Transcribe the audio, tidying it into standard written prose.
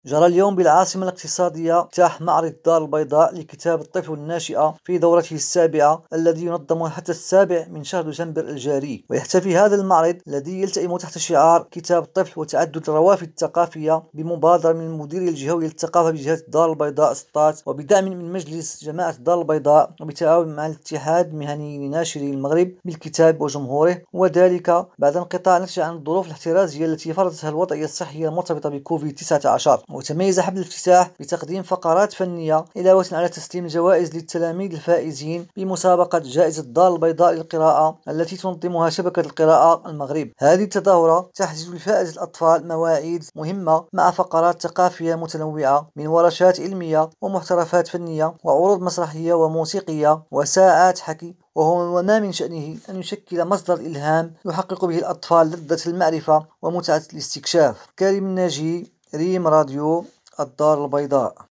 جرى اليوم بالعاصمة الاقتصادية افتتاح معرض الدار البيضاء لكتاب الطفل والناشئة في دورته السابعة، الذي ينظم حتى 7 من شهر ديسمبر الجاري. ويحتفي هذا المعرض الذي يلتئم تحت شعار كتاب الطفل وتعدد الروافد الثقافية بمبادرة من المديرية الجهوية للثقافة بجهة الدار البيضاء سطات، وبدعم من مجلس جماعة الدار البيضاء، وبتعاون مع الاتحاد المهني لناشري المغرب بالكتاب وجمهوره، وذلك بعد انقطاع نشر عن الظروف الاحترازية التي فرضتها الوضعية الصحية المرتبطة بكوفيد 19. وتميز حفل الافتتاح بتقديم فقرات فنية، علاوة على تسليم جوائز للتلاميذ الفائزين بمسابقة جائزة الدار البيضاء للقراءة التي تنظمها شبكة القراءة المغرب. هذه التظاهرة تحجز لفائز الأطفال مواعيد مهمة مع فقرات ثقافية متنوعة من ورشات علمية ومحترفات فنية وعروض مسرحية وموسيقية وساعات حكي، وما من شأنه أن يشكل مصدر إلهام يحقق به الأطفال لذة المعرفة ومتعة الاستكشاف. كريم الناجي، ريم راديو الدار البيضاء.